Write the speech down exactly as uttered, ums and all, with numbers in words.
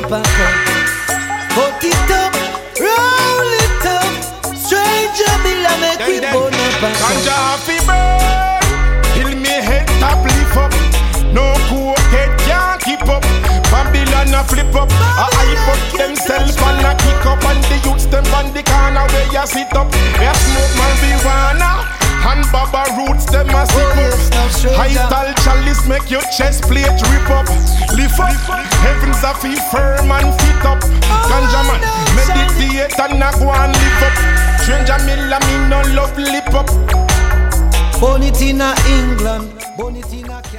pack up. Put it up, roll it up. Stranger bill a make we burn up and ganja happy burn. Till me head top lift up. No cool head can't keep up. Babylon a flip up. A hype up themselves and a kick up. And the youths them on the corner where you sit up. They smoke marijuana and baba roots them a sip up. High tall chalice make your chest plate rip up. Lift up, heavens a feel firm and fit up. Ganja man, meditate and a go and lift up. Stranger me la me no love lip up. Born it in a England, born it in a